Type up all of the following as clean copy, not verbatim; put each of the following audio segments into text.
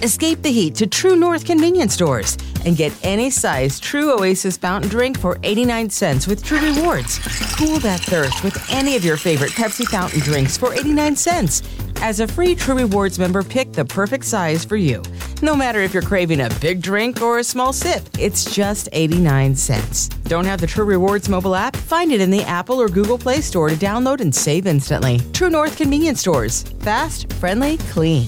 Escape the heat to True North convenience stores and get any size True Oasis fountain drink for 89 cents with True Rewards. Cool that thirst with any of your favorite Pepsi fountain drinks for 89 cents. As a free True Rewards member, pick the perfect size for you. No matter if you're craving a big drink or a small sip, it's just 89 cents. Don't have the True Rewards mobile app? Find it in the Apple or Google Play Store to download and save instantly. True North convenience stores. Fast, friendly, clean.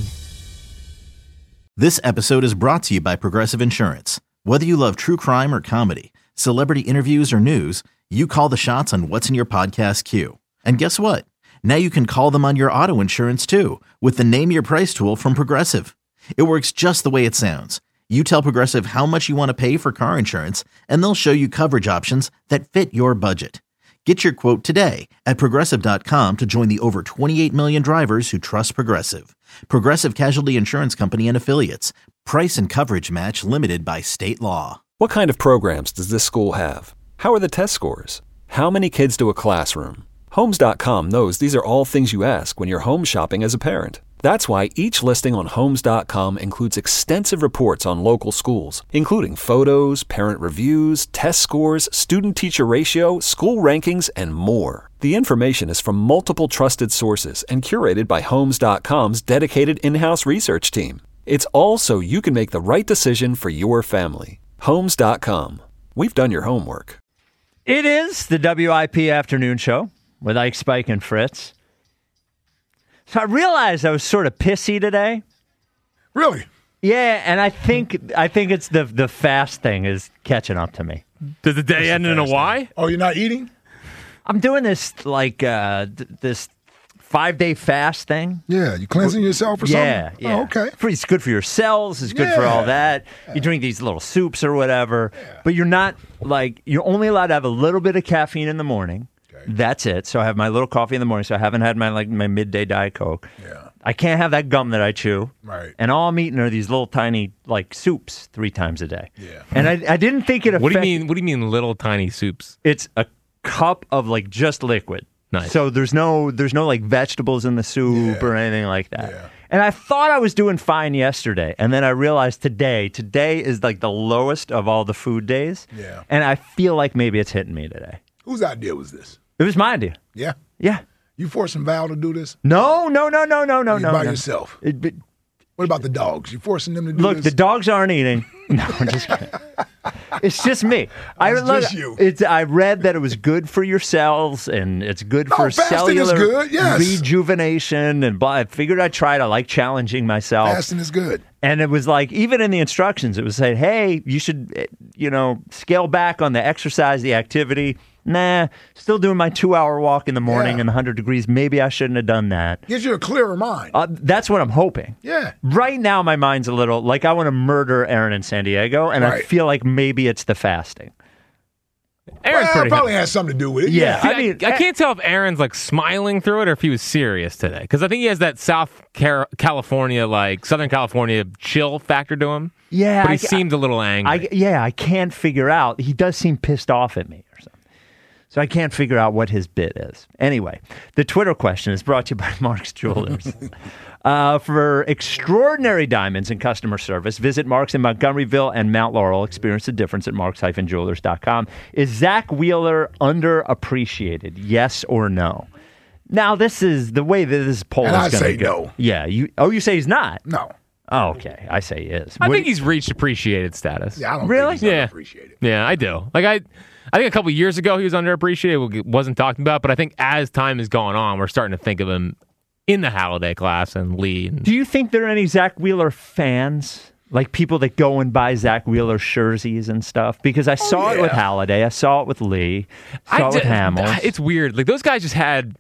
This episode is brought to you by Progressive Insurance. Whether you love true crime or comedy, celebrity interviews or news, you call the shots on what's in your podcast queue. And guess what? Now you can call them on your auto insurance too with the Name Your Price tool from Progressive. It works just the way it sounds. You tell Progressive how much you want to pay for car insurance, and they'll show you coverage options that fit your budget. Get your quote today at Progressive.com to join the over 28 million drivers who trust Progressive. Progressive Casualty Insurance Company and Affiliates. Price and coverage match limited by state law. What kind of programs does this school have? How are the test scores? How many kids do a classroom? Homes.com knows these are all things you ask when you're home shopping as a parent. That's why each listing on Homes.com includes extensive reports on local schools, including photos, parent reviews, test scores, student-teacher ratio, school rankings, and more. The information is from multiple trusted sources and curated by Homes.com's dedicated in-house research team. It's all so you can make the right decision for your family. Homes.com. We've done your homework. It is the WIP Afternoon Show with Ike, Spike, and Fritz. So I realized I was sort of pissy today. Really? Yeah, and I think it's the fast thing is catching up to me. Does the day end in a Y? Oh, you're not eating? I'm doing this this 5-day fast thing. Yeah, you cleansing yourself or something? Yeah. Oh, okay. It's good for your cells. It's good for all that. You drink these little soups or whatever, but you're only allowed to have a little bit of caffeine in the morning. That's it. So I have my little coffee in the morning. So I haven't had my midday Diet Coke. Yeah. I can't have that gum that I chew. Right. And all I'm eating are these little tiny soups 3 times a day. Yeah. And I didn't think it. What do you mean little tiny soups? It's a cup of just liquid. Nice. So there's no vegetables in the soup or anything like that. Yeah. And I thought I was doing fine yesterday, and then I realized today is the lowest of all the food days. Yeah. And I feel like maybe it's hitting me today. Whose idea was this? It was my idea. Yeah? Yeah. You forcing Val to do this? No. By yourself? What about the dogs? You forcing them to do this? Look, the dogs aren't eating. No, I'm just kidding. It's just me. Just you. I read that it was good for your cells, and it's good for cellular rejuvenation, and blah. I figured I'd try it. I like challenging myself. Fasting is good. And it was even in the instructions, it was saying, hey, you should, scale back on the exercise, the activity. Nah, still doing my 2-hour walk in the morning in 100 degrees. Maybe I shouldn't have done that. Gives you a clearer mind. That's what I'm hoping. Yeah. Right now, my mind's a little like I want to murder Aaron in San Diego, and I feel like maybe it's the fasting. Aaron's probably has something to do with it. Yeah. See, I can't tell if Aaron's smiling through it or if he was serious today. Because I think he has that Southern California chill factor to him. Yeah. But he seemed a little angry. I can't figure out. He does seem pissed off at me or something. So I can't figure out what his bit is. Anyway, the Twitter question is brought to you by Mark's Jewelers. For extraordinary diamonds and customer service, visit Mark's in Montgomeryville and Mount Laurel. Experience the difference at marks-jewelers.com. Is Zach Wheeler underappreciated? Yes or no? Now, this is the way that this poll is going to go. I say no. Yeah. You say he's not? No. Oh, okay. I say he is. I think he's reached appreciated status. Yeah, I don't really? think he's underappreciated. Yeah, I do. I think a couple years ago he was underappreciated, wasn't talked about, but I think as time has gone on, we're starting to think of him in the Halliday class and Lee. Do you think there are any Zach Wheeler fans? Like people that go and buy Zach Wheeler jerseys and stuff? Because I saw it with Halliday. I saw it with Lee. Saw it with Hamels. It's weird. Those guys just had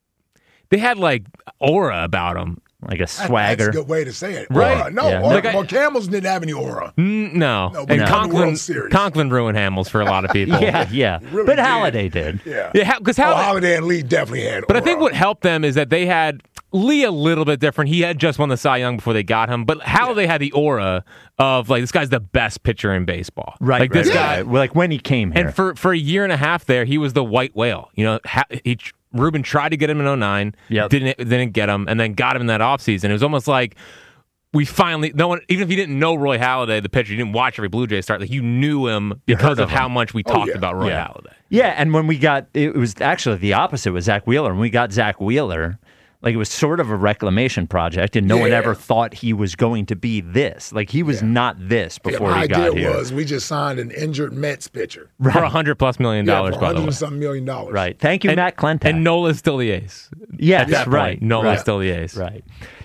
aura about them. Like a swagger. That's a good way to say it. Right. Aura. No, aura. Hamels didn't have any aura. No. And Conklin ruined Hamels for a lot of people. Yeah. Really but Halliday did. Yeah. Because Halliday and Lee definitely had aura. But I think what helped them is that they had Lee a little bit different. He had just won the Cy Young before they got him. But Halliday had the aura of, this guy's the best pitcher in baseball. Right. This guy, when he came here. And for a year and a half there, he was the white whale. Ruben tried to get him in 2009, didn't get him, and then got him in that offseason. It was almost like we finally, no one, even if you didn't know Roy Halladay, the pitcher, you didn't watch every Blue Jays start, like you knew him because of how much we talked about Roy Halladay. Yeah, and when we got, it was actually the opposite with Zach Wheeler. When we got Zach Wheeler, like it was sort of a reclamation project, and no one ever thought he was going to be this. Like he was not this before he got here. My idea was we just signed an injured Mets pitcher. For $100+ million, by the way. $100-something million. Right. Thank you, Matt Klentak. And Nola's still the ace. Yes, that's right. Nola's still the ace. Right.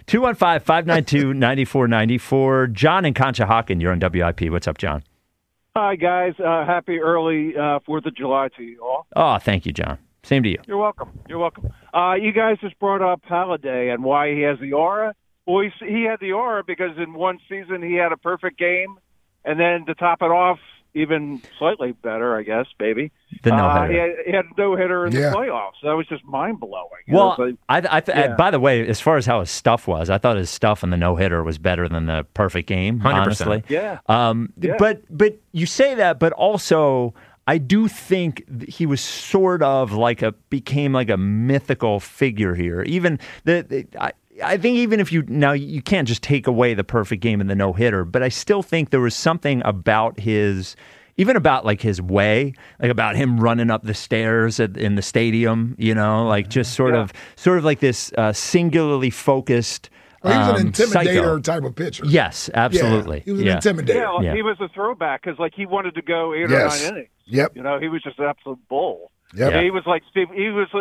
215-592-9494. John in Conshohocken, you're on WIP. What's up, John? Hi, guys. Happy early 4th of July to you all. Oh, thank you, John. Same to you. You're welcome. You guys just brought up Halladay and why he has the aura. Well, he had the aura because in one season he had a perfect game, and then to top it off, even slightly better, I guess, maybe. The no-hitter. He had a no-hitter in the playoffs. That was just mind-blowing. Well, by the way, as far as how his stuff was, I thought his stuff in the no-hitter was better than the perfect game, 100%. Honestly. Yeah. But you say that, but also I do think he was sort of became like a mythical figure here. Even I think even if you can't just take away the perfect game in the no-hitter, but I still think there was something about his way, like about him running up the stairs in the stadium, like just sort of like this singularly focused. Well, he was an intimidator psycho type of pitcher. Yes, absolutely. Yeah, he was an intimidator. Yeah, he was a throwback because he wanted to go 8 or 9 innings. Yep. He was just an absolute bull. Yep. He was like Steve.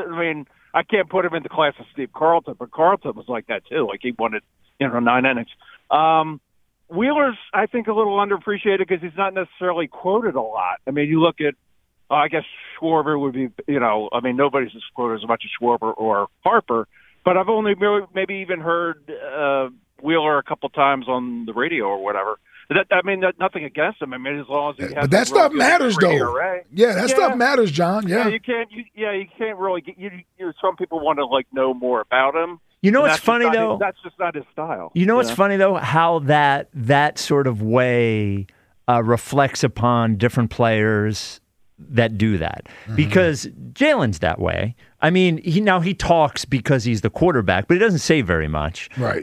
I can't put him in the class of Steve Carlton, but Carlton was like that too. Like he wanted, 9 innings. Wheeler's, I think, a little underappreciated because he's not necessarily quoted a lot. I mean, you look at, I guess Schwarber would be, nobody's as quoted as much as Schwarber or Harper, but I've only maybe even heard Wheeler a couple times on the radio or whatever. Nothing against him. I mean, as long as he has. But that stuff matters, though. ERA. Yeah, that stuff matters, John. Yeah, you can't really. Some people want to know more about him. You know what's funny though? That's just not his style. You know what's funny though? How that sort of way reflects upon different players that do that. Mm-hmm. Because Jalen's that way. I mean, he talks because he's the quarterback, but he doesn't say very much. Right.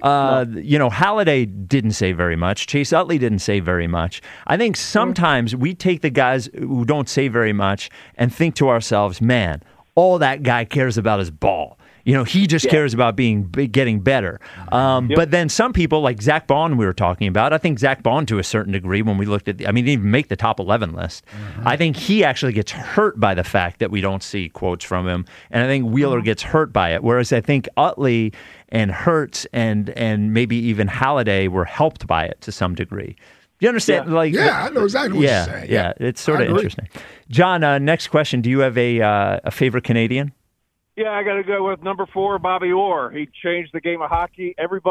Halladay didn't say very much. Chase Utley didn't say very much. I think sometimes we take the guys who don't say very much and think to ourselves, man, all that guy cares about is ball. He just cares about getting better. But then some people, like Zach Bond we were talking about, I think Zach Bond to a certain degree when we looked at he didn't even make the top 11 list. Mm-hmm. I think he actually gets hurt by the fact that we don't see quotes from him. And I think Wheeler gets hurt by it. Whereas I think Utley and Hurts and maybe even Halladay were helped by it to some degree. Do you understand? Yeah. I know exactly what you're saying. Yeah, it's sort of interesting. John, next question. Do you have a favorite Canadian? Yeah, I got to go with number 4, Bobby Orr. He changed the game of hockey.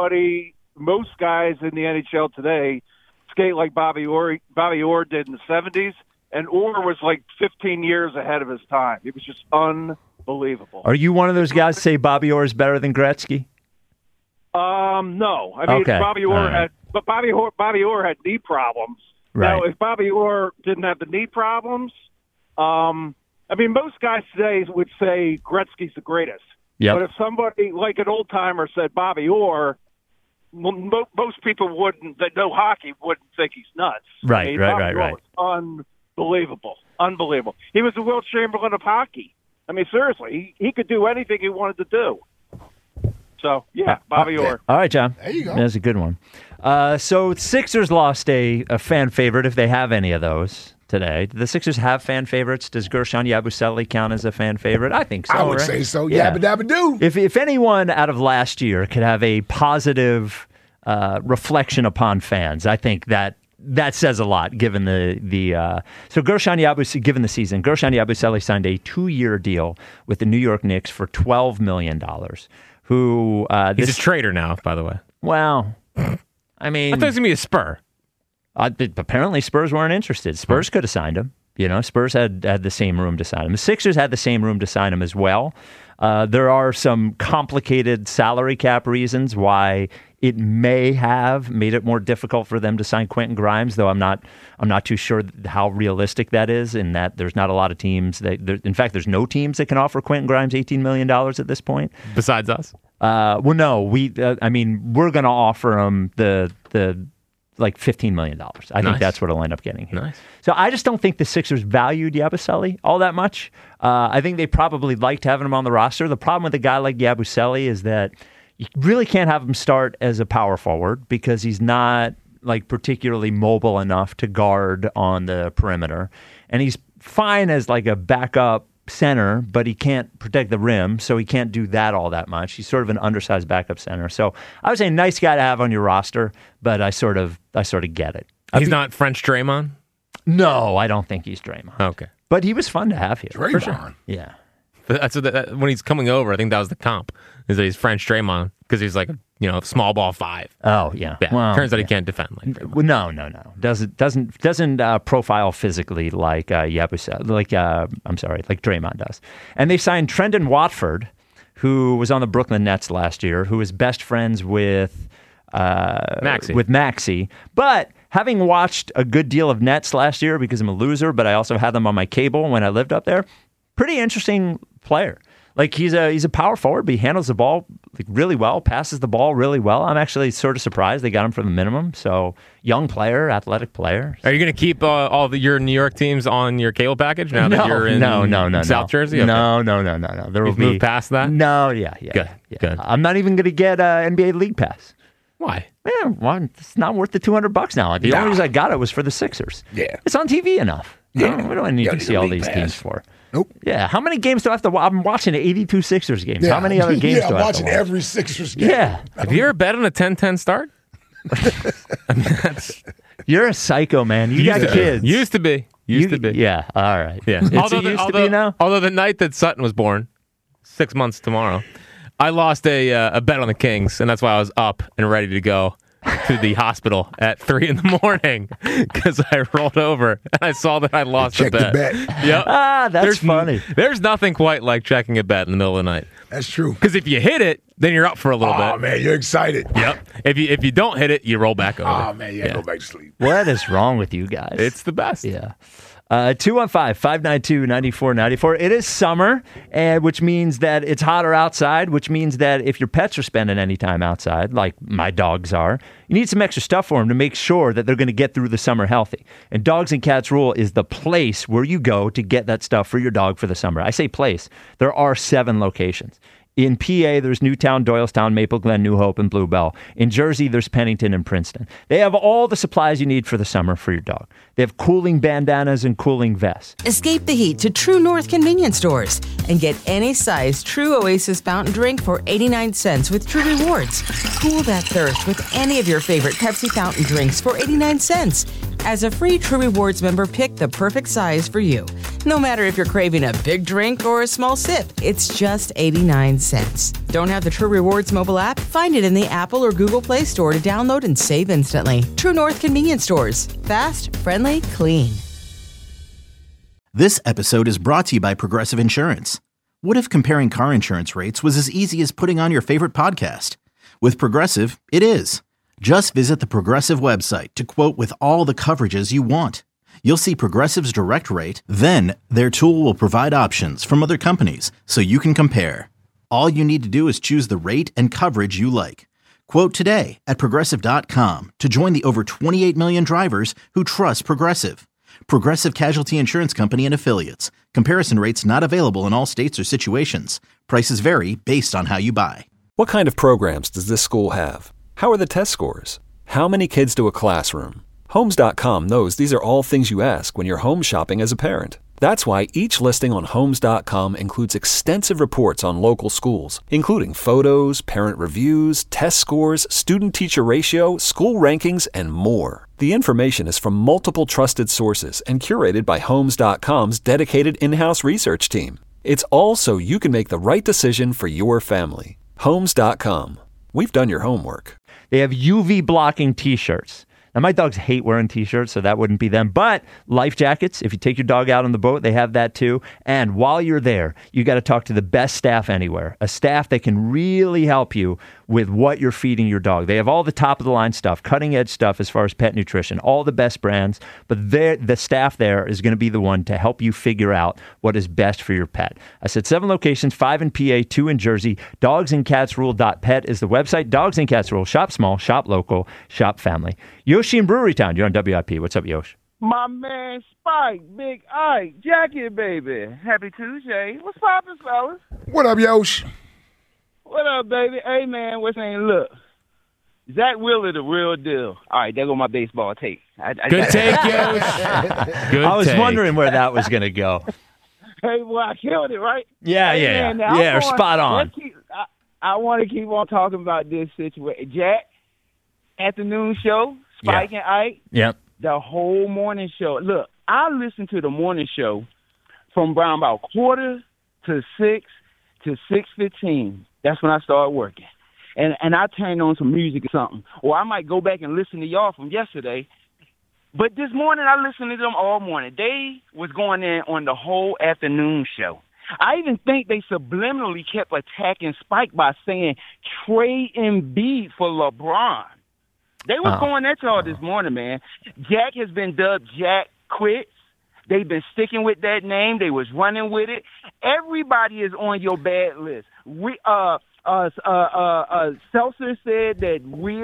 Most guys in the NHL today skate like Bobby Orr. Bobby Orr did in the 70s, and Orr was like 15 years ahead of his time. It was just unbelievable. Are you one of those guys say Bobby Orr is better than Gretzky? No. I mean, okay. Bobby Orr Bobby Orr had knee problems. Right. Now, if Bobby Orr didn't have the knee problems, most guys today would say Gretzky's the greatest. Yep. But if somebody like an old timer said Bobby Orr, most people that know hockey wouldn't think he's nuts. Right. Bobby Orr was unbelievable. He was the Wilt Chamberlain of hockey. I mean, seriously, he could do anything he wanted to do. So, Bobby Orr. All right, John. There you go. That's a good one. So Sixers lost a fan favorite, if they have any of those today. Do the Sixers have fan favorites? Does Gershon Yabusele count as a fan favorite? I think so. I would say so. Yabba dabba do. If anyone out of last year could have a positive reflection upon fans, I think that says a lot. Given so Gershon Yabusele, given the season, Gershon Yabusele signed a 2-year deal with the New York Knicks for $12 million. He's a traitor now, by the way. Well, I mean, I thought it was gonna be a Spur. Apparently, Spurs weren't interested. Spurs could have signed him. Spurs had the same room to sign him. The Sixers had the same room to sign him as well. There are some complicated salary cap reasons why It may have made it more difficult for them to sign Quentin Grimes, though I'm not too sure how realistic that is, in that there's not a lot of teams in fact, there's no teams that can offer Quentin Grimes $18 million at this point. Besides us? Well, no, we're going to offer him the like $15 million. I think that's what he'll end up getting here. Nice. So I just don't think the Sixers valued Yabusele all that much. I think they probably liked having him on the roster. The problem with a guy like Yabusele is that you really can't have him start as a power forward because he's not like particularly mobile enough to guard on the perimeter. And he's fine as like a backup center, but he can't protect the rim, so he can't do that all that much. He's sort of an undersized backup center. So I would say nice guy to have on your roster, but I sort of get it. He's not French Draymond? No, I don't think he's Draymond. Okay. But he was fun to have here. Draymond. For sure. Yeah. But that's when he's coming over, I think that was the comp, is that he's French Draymond because he's like small ball 5. Oh yeah. Well, turns out he can't defend like Draymond. Well, no. Doesn't profile physically like Yabusele, like Draymond does. And they signed Trendon Watford, who was on the Brooklyn Nets last year, who is best friends with Maxey. But having watched a good deal of Nets last year because I'm a loser, but I also had them on my cable when I lived up there. Pretty interesting player. Like he's a power forward, but he handles the ball really well, passes the ball really well. I'm actually sort of surprised they got him for the minimum. So young player, athletic player. Are you going to keep all your New York teams on your cable package now that you're in South Jersey? Okay. No. You've moved past that? No, yeah. Good. I'm not even going to get NBA League Pass. Why? Man, it's not worth the $200 now. The only reason I got it was for the Sixers. Yeah. It's on TV enough. Yeah. What do I need to see all these teams for? Nope. Yeah. How many games do I have to watch? I'm watching 82 Sixers games. Yeah. How many other games do I have to watch? Watching every Sixers game. Yeah. Have you ever bet on a 10-10 start? You're a psycho, man. You got kids. Used to be. Yeah. All right. Yeah. To be now? Although the night that Sutton was born, 6 months tomorrow, I lost a bet on the Kings, and that's why I was up and ready to go to the hospital at 3 a.m. because I rolled over and I saw that I lost a bet. Yep. That's funny. There's nothing quite like checking a bet in the middle of the night. That's true. Because if you hit it, then you're up for a little bit. Oh, man, you're excited. Yep. If you don't hit it, you roll back over. Oh, man, go back to sleep. What is wrong with you guys? It's the best. Yeah. 215-592-9494. It is summer, which means that it's hotter outside, which means that if your pets are spending any time outside, like my dogs are, you need some extra stuff for them to make sure that they're going to get through the summer healthy. And Dogs and Cats Rule is the place where you go to get that stuff for your dog for the summer. I say place. There are 7 locations. In PA, there's Newtown, Doylestown, Maple Glen, New Hope, and Bluebell. In Jersey, there's Pennington and Princeton. They have all the supplies you need for the summer for your dog. They have cooling bandanas and cooling vests. Escape the heat to True North convenience stores and get any size True Oasis fountain drink for 89 cents with True Rewards. Cool that thirst with any of your favorite Pepsi fountain drinks for 89 cents. As a free True Rewards member, pick the perfect size for you. No matter if you're craving a big drink or a small sip, it's just 89 cents. Don't have the True Rewards mobile app? Find it in the Apple or Google Play Store to download and save instantly. True North convenience stores. Fast, friendly, clean. This episode is brought to you by Progressive Insurance. What if comparing car insurance rates was as easy as putting on your favorite podcast? With Progressive, it is. Just visit the Progressive website to quote with all the coverages you want. You'll see Progressive's direct rate, then their tool will provide options from other companies so you can compare. All you need to do is choose the rate and coverage you like. Quote today at Progressive.com to join the over 28 million drivers who trust Progressive. Progressive Casualty Insurance Company and Affiliates. Comparison rates not available in all states or situations. Prices vary based on how you buy. What kind of programs does this school have? How are the test scores? How many kids do a classroom? Homes.com knows these are all things you ask when you're home shopping as a parent. That's why each listing on Homes.com includes extensive reports on local schools, including photos, parent reviews, test scores, student-teacher ratio, school rankings, and more. The information is from multiple trusted sources and curated by Homes.com's dedicated in-house research team. It's all so you can make the right decision for your family. Homes.com. We've done your homework. They have UV blocking T-shirts. Now, my dogs hate wearing T-shirts, so that wouldn't be them. But life jackets, if you take your dog out on the boat, they have that too. And while you're there, you got to talk to the best staff anywhere, a staff that can really help you with what you're feeding your dog. They have all the top-of-the-line stuff, cutting-edge stuff as far as pet nutrition, all the best brands, but the staff there is going to be the one to help you figure out what is best for your pet. I said 7 locations, 5 in PA, 2 in Jersey. Dogsandcatsrule.pet is the website. Dogs and Cats Rule. Shop small, shop local, shop family. Yoshi in Brewery Town. You're on WIP. What's up, Yoshi? My man Spike, Big Ike, Jackie, baby. Happy Tuesday. What's poppin', fellas? What up, Yosh? What up, baby? Hey, man, what's saying? Look, Zach Wheeler, the real deal. All right, there go my baseball take. Good take, Yosh. Good I was take. wondering where that was going to go. Hey, well, I killed it, right? Yeah, Hey, yeah, man, now, yeah. Spot on. I want to keep on talking about this situation. Jack, afternoon show, Spike and Ike. Yep. The whole morning show. Look, I listened to the morning show from around about 5:45 to 6 to 6:15. That's when I started working. And I turned on some music or something. Or I might go back and listen to y'all from yesterday. But this morning, I listened to them all morning. They was going in on the whole afternoon show. I even think they subliminally kept attacking Spike by saying, trade Embiid for LeBron. They was going at y'all this morning, man. Jack has been dubbed Jack Quits. They've been sticking with that name. They was running with it. Everybody is on your bad list. Seltzer said that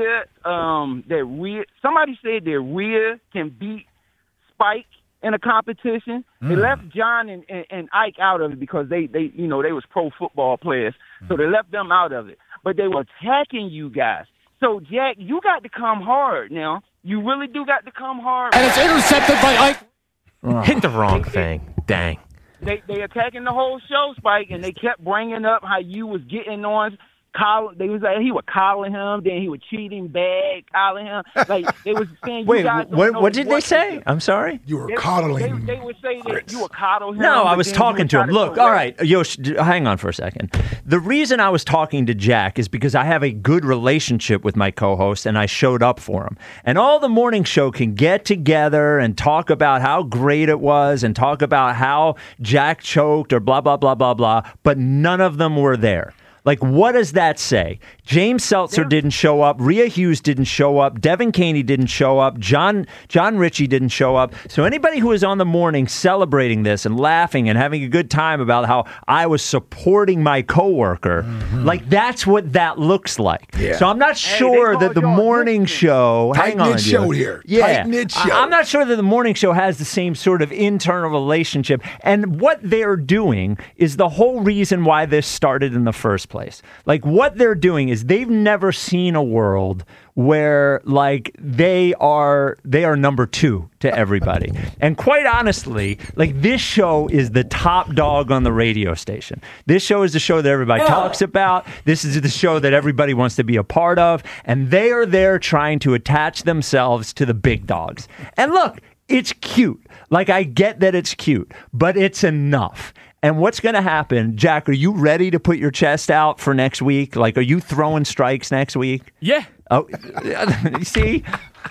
somebody said that Rhea can beat Spike in a competition. They left John and Ike out of it because they was pro football players, so they left them out of it. But they were attacking you guys. So, Jack, you got to come hard now. You really do got to come hard. And it's intercepted by Ike. Hit the wrong thing. Dang. They attacking the whole show, Spike, and they kept bringing up how you was getting on. They was like he was calling him, then he was cheating bad, calling him. Like they was saying, Wait, what did they say? I'm sorry. You were coddling him. They would say that you were coddling him. No, I was talking to him. Look, all right, Yosh, hang on for a second. The reason I was talking to Jack is because I have a good relationship with my co-host, and I showed up for him. And all the morning show can get together and talk about how great it was and talk about how Jack choked or blah, blah, blah, blah, blah, but none of them were there. Like, what does that say? James Seltzer didn't show up. Rhea Hughes didn't show up. Devin Caney didn't show up. John Ritchie didn't show up. So anybody who was on the morning celebrating this and laughing and having a good time about how I was supporting my coworker, like, that's what that looks like. Yeah. So I'm not sure that the morning show... Tight-knit show here. Yeah. Tight-knit show. I'm not sure that the morning show has the same sort of internal relationship. And what they're doing is the whole reason why this started in the first place. Like, what they're doing is they've never seen a world where, like, they are number two to everybody. And quite honestly, like, this show is the top dog on the radio station. This show is the show that everybody talks about. This is the show that everybody wants to be a part of. And they are there trying to attach themselves to the big dogs. And look, it's cute. Like, I get that it's cute, but it's enough. And what's going to happen, Jack, are you ready to put your chest out for next week? Like, are you throwing strikes next week? Yeah. Oh, you see?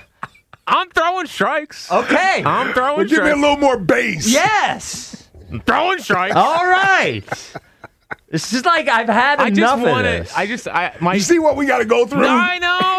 I'm throwing strikes. Okay. I'm throwing strikes. Give me a little more bass. Yes. I'm throwing strikes. All right. This is like I've had enough of this. You see what we got to go through? I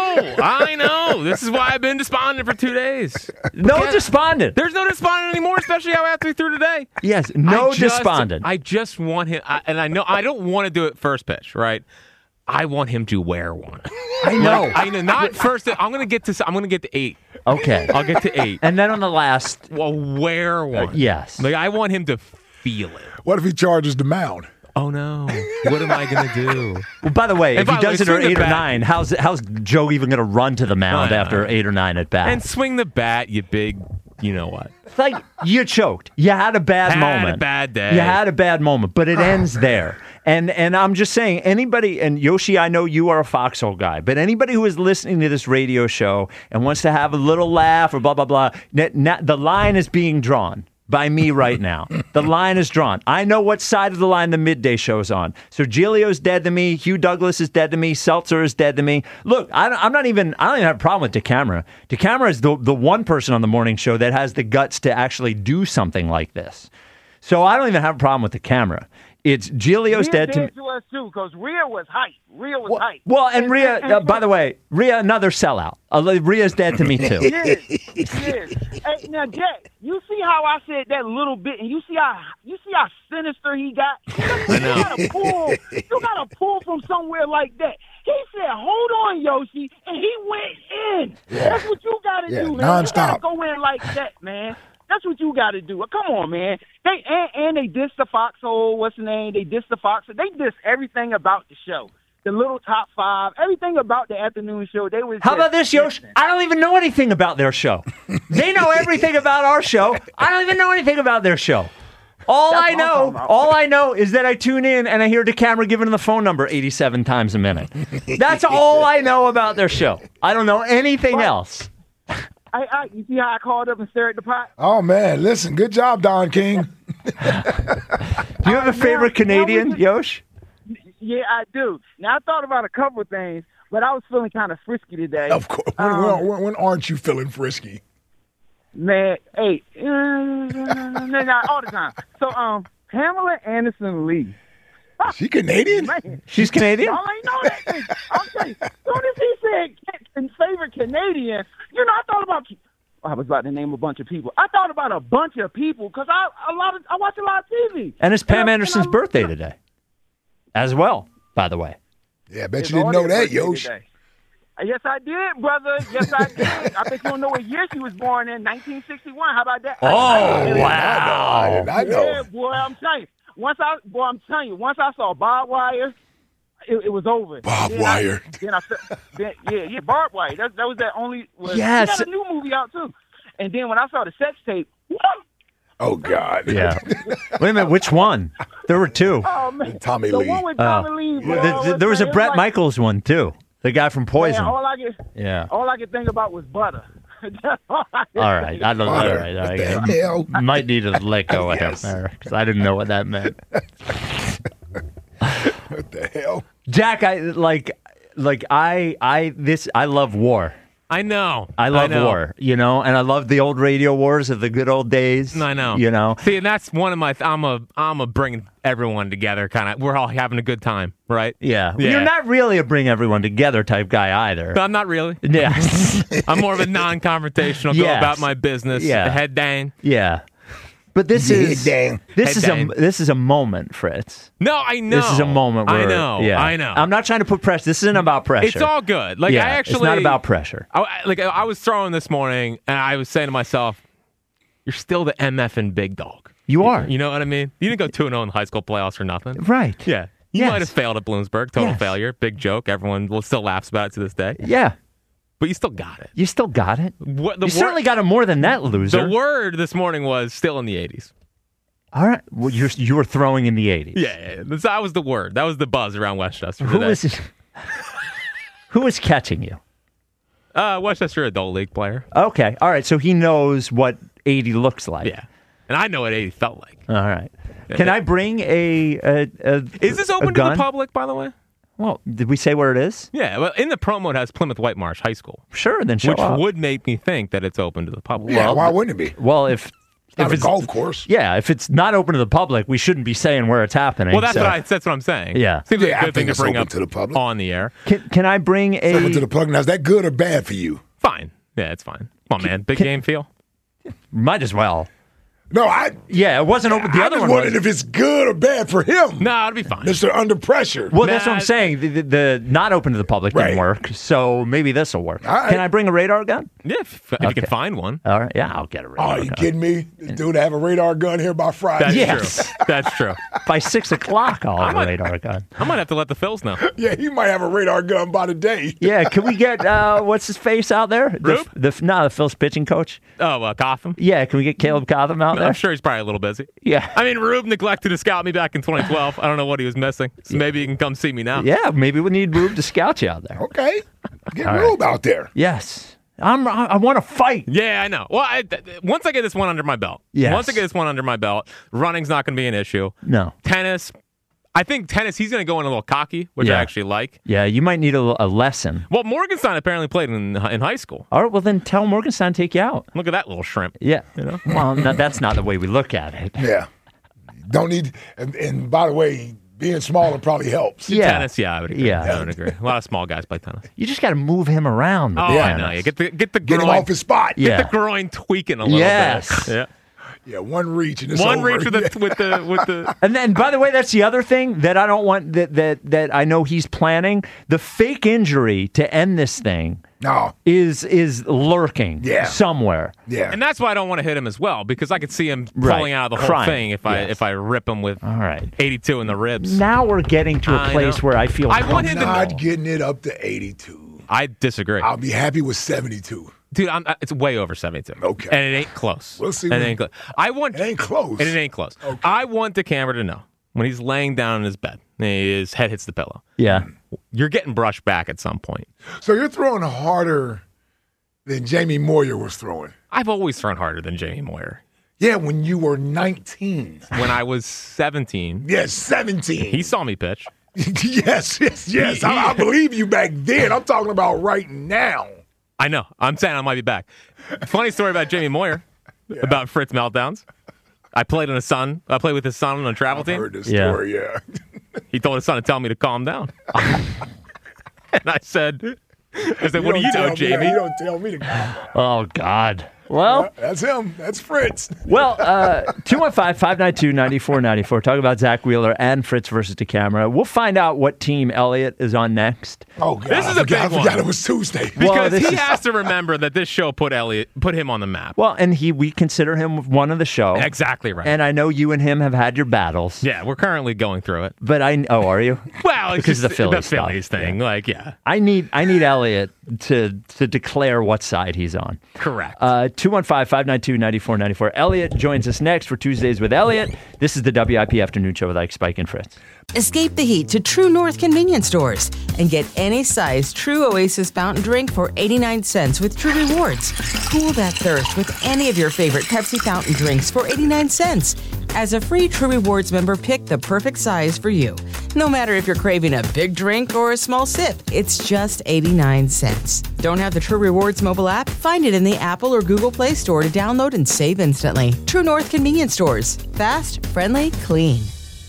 know. This is why I've been despondent for 2 days. No despondent. There's no despondent anymore, especially after we threw today. Yes, despondent. I just want him, and I know I don't want to do it first pitch, right? I want him to wear one. I know. I know. Not first. I'm gonna get to 8. Okay. I'll get to 8, and then on the last, wear one. Yes. Like, I want him to feel it. What if he charges the mound? Oh no! What am I gonna do? Well, by the way, if he does it at 8 or 9, how's Joe even gonna run to the mound after 8 or 9 at bat? And swing the bat, you big, you know what? It's like you choked. You had a bad moment. Had a bad day. You had a bad moment, but it ends there. And I'm just saying, anybody, and Yoshi, I know you are a Foxhole guy, but anybody who is listening to this radio show and wants to have a little laugh or blah, blah, blah, the line is being drawn by me right now. The line is drawn. I know what side of the line the midday show's on. So Giglio's dead to me. Hugh Douglas is dead to me. Seltzer is dead to me. Look, I don't even have a problem with DeCamera. DeCamera is the one person on the morning show that has the guts to actually do something like this. So I don't even have a problem with the camera. It's Giglio's Rhea dead to me. to us too, because Rhea was hype. Well, and Rhea, by the way, Rhea, another sellout. Rhea's dead to me too. Yes. Hey, now, Jack, you see how I said that little bit, and you see how sinister he got. I know. You gotta pull from somewhere like that. He said, "Hold on, Yoshi," and he went in. Yeah. That's what you gotta do, man. Nonstop. You gotta go in like that, man. That's what you got to do. Come on, man. They dissed the Foxhole. What's the name? They dissed the Fox. They dissed everything about the show. The little top five, everything about the afternoon show. They was. How about this, Yosh? I don't even know anything about their show. They know everything about our show. I don't even know anything about their show. All I know is that I tune in and I hear the camera giving the phone number 87 times a minute. That's all I know about their show. I don't know anything else. You see how I called up and stirred the pot? Oh, man. Listen, good job, Don King. Do you have a favorite Canadian, Yosh? Yeah, I do. Now, I thought about a couple of things, but I was feeling kind of frisky today. Of course. When aren't you feeling frisky? Man, hey, all the time. So, Pamela Anderson Lee. She Canadian? Man, she's Canadian? Y'all ain't know that thing. I'll tell you. As soon as he said favorite Canadian, I thought about. I was about to name a bunch of people. I thought about a bunch of people because I watch a lot of TV. And it's Pam Anderson's birthday today, as well. By the way. Yeah, I bet you didn't know that, Yosh. Yes, I did, brother. Yes, I did. I bet you don't know what year she was born in. 1961. How about that? Oh, wow! I know. Yeah, boy, I'm telling you. Once I saw Barbed Wire, it was over. Barbed Wire. Barbed Wire. That was that only. Yes. She got a new movie out too. And then when I saw the sex tape, oh God. Yeah. Wait a minute. Which one? There were two. Oh man, Tommy the Lee. one with Tommy Lee. Bro, there was a Brett Michaels one too. The guy from Poison. Man, all I could think about was butter. All right. I don't know. All right. What the hell? Might need to let go of him there because I didn't know what that meant. What the hell? Jack, I love war. I know. I love war, and I love the old radio wars of the good old days. I know. See, and that's one of my. I'm a bringing everyone together kind of. We're all having a good time, right? Yeah. You're not really a bring everyone together type guy either. I'm not really. Yeah. I'm more of a non-confrontational. Go about my business. Yeah. Head down. Yeah. But this is a moment, Fritz. No, I know. This is a moment where I know. I'm not trying to put pressure. This isn't about pressure. It's all good. It's not about pressure. I was throwing this morning, and I was saying to myself, "You're still the MF and big dog. You are. You know what I mean? You didn't go 2-0 in the high school playoffs for nothing, right? Yeah. You might have failed at Bloomsburg. Total failure. Big joke. Everyone still laughs about it to this day. Yeah. But you still got it. You still got it. You certainly got it more than that, loser. The word this morning was still in the 80s. All right. Well, you were throwing in the 80s. Yeah. That was the word. That was the buzz around Westchester Who is catching you? Westchester Adult League player. Okay. All right. So he knows what 80 looks like. Yeah. And I know what 80 felt like. All right. Can I bring a Is this open to the public, by the way? Well, did we say where it is? Yeah, well, in the promo it has Plymouth White Marsh High School. Sure, then show up. Which would make me think that it's open to the public. Yeah, why wouldn't it be? Well, if it's a golf course. Yeah, if it's not open to the public, we shouldn't be saying where it's happening. Well, that's what I'm saying. Yeah. Seems like a good thing to bring up to the public on the air. Can I bring a open to the public? Now, is that good or bad for you? Fine. Yeah, it's fine. Come on, man. Big game feel. Might as well. No, it wasn't open. The other one wondered if it's good or bad for him. No, it'll be fine. Mr. Under Pressure. Well, that's what I'm saying. The not open to the public didn't work, so maybe this will work. Right. Can I bring a radar gun? Yeah, if you can find one. All right, yeah, I'll get a radar gun. Are you kidding me? This dude have a radar gun here by Friday. That's true. That's true. By 6 o'clock, I'll have a radar gun. I might have to let the Phils know. Yeah, he might have a radar gun by the day. Yeah, can we get what's his face out there? Rube? The Phil's pitching coach. Oh, Cotham? Yeah, can we get Caleb Cotham out there? I'm sure he's probably a little busy. Yeah. I mean, Rube neglected to scout me back in 2012. I don't know what he was missing. So maybe he can come see me now. Yeah, maybe we need Rube to scout you out there. Okay. Get Rube out there. Yes. I want to fight. Yeah, I know. Well, once I get this one under my belt. Yes. Once I get this one under my belt, running's not going to be an issue. No. Tennis. I think tennis, he's going to go in a little cocky, which I actually like. Yeah, you might need a lesson. Well, Morgenstein apparently played in high school. All right, well then tell Morgenstein to take you out. Look at that little shrimp. Yeah. Well, that's not the way we look at it. Yeah. Don't need. And by the way, being smaller probably helps. Tennis, I would agree. I would agree. A lot of small guys play tennis. You just got to move him around. I know. Get the groin. Get him off his spot. Get the groin tweaking a little bit. Yeah. Yeah, one reach and it's one over. reach with the. And then, by the way, that's the other thing that I don't want that I know he's planning. The fake injury to end this thing is lurking somewhere. Yeah, and that's why I don't want to hit him as well, because I could see him pulling out of the whole thing if I rip him with 82 in the ribs. Now we're getting to a place where I feel I'm not getting it up to 82. I disagree. I'll be happy with 72. Dude, it's way over 72. Okay. And it ain't close. We'll see. It ain't close. It ain't close. And it ain't close. Okay. I want DeCamera to know, when he's laying down in his bed, and his head hits the pillow. Yeah. You're getting brushed back at some point. So you're throwing harder than Jamie Moyer was throwing. I've always thrown harder than Jamie Moyer. Yeah, when you were 19. When I was 17. Yes, 17. He saw me pitch. Yes. I believe you back then. I'm talking about right now. I know. I'm saying I might be back. Funny story about Jamie Moyer, about Fritz meltdowns. I played with his son on a travel team. I heard this story, yeah. He told his son to tell me to calm down. And I said, what do you know, Jamie? You don't tell me to calm down. Oh, God. Well, that's him. That's Fritz. Well, 215-592-9494. Talk about Zach Wheeler and Fritz versus DeCamera. We'll find out what team Elliot is on next. Oh, God. This is a big one. I forgot it was Tuesday. Because he has to remember that this show put him on the map. Well, and we consider him one of the show. Exactly right. And I know you and him have had your battles. Yeah, we're currently going through it. But are you? Well, because it's of the Phillies thing. Yeah. I need Elliot to declare what side he's on. Correct. 215-592-9494. Elliot joins us next for Tuesdays with Elliot. This is the WIP Afternoon Show with Ike, Spike, and Fritz. Escape the heat to True North convenience stores and get any size True Oasis fountain drink for 89 cents with True Rewards. Cool that thirst with any of your favorite Pepsi fountain drinks for 89 cents. As a free True Rewards member, pick the perfect size for you. No matter if you're craving a big drink or a small sip, it's just 89 cents. Don't have the True Rewards mobile app? Find it in the Apple or Google Play Store to download and save instantly. True North convenience stores. Fast, friendly, clean.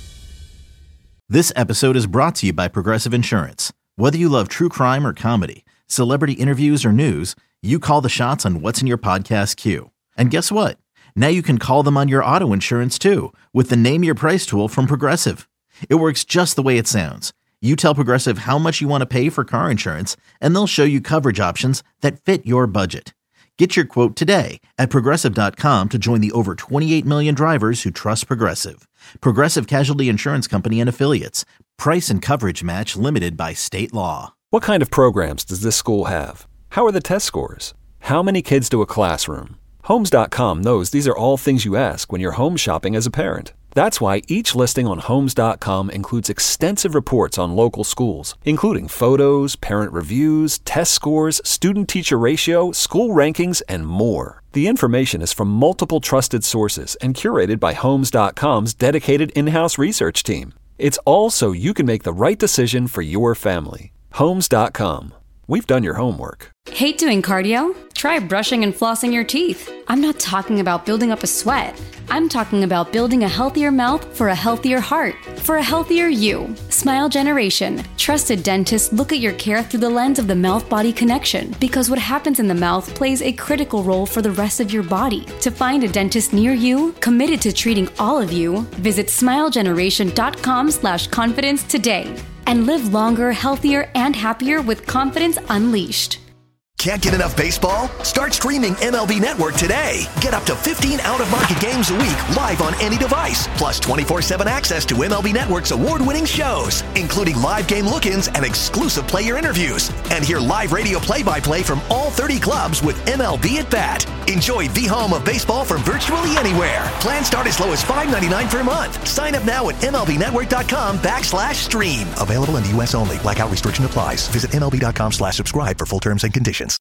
This episode is brought to you by Progressive Insurance. Whether you love true crime or comedy, celebrity interviews or news, you call the shots on what's in your podcast queue. And guess what? Now you can call them on your auto insurance too with the Name Your Price tool from Progressive. It works just the way it sounds. You tell Progressive how much you want to pay for car insurance, and they'll show you coverage options that fit your budget. Get your quote today at Progressive.com to join the over 28 million drivers who trust Progressive. Progressive Casualty Insurance Company and Affiliates. Price and coverage match limited by state law. What kind of programs does this school have? How are the test scores? How many kids do a classroom? Homes.com knows these are all things you ask when you're home shopping as a parent. That's why each listing on Homes.com includes extensive reports on local schools, including photos, parent reviews, test scores, student-teacher ratio, school rankings, and more. The information is from multiple trusted sources and curated by Homes.com's dedicated in-house research team. It's all so you can make the right decision for your family. Homes.com. We've done your homework. Hate doing cardio? Try brushing and flossing your teeth. I'm not talking about building up a sweat. I'm talking about building a healthier mouth for a healthier heart, for a healthier you. Smile Generation. Trusted dentists look at your care through the lens of the mouth-body connection, because what happens in the mouth plays a critical role for the rest of your body. To find a dentist near you, committed to treating all of you, visit smilegeneration.com/confidence today. And live longer, healthier, and happier with Confidence Unleashed. Can't get enough baseball? Start streaming MLB Network today. Get up to 15 out-of-market games a week live on any device, plus 24/7 access to MLB Network's award-winning shows, including live game look-ins and exclusive player interviews. And hear live radio play-by-play from all 30 clubs with MLB at Bat. Enjoy the home of baseball from virtually anywhere. Plans start as low as $5.99 per month. Sign up now at MLBnetwork.com/stream. Available in the U.S. only. Blackout restriction applies. Visit MLB.com/subscribe for full terms and conditions.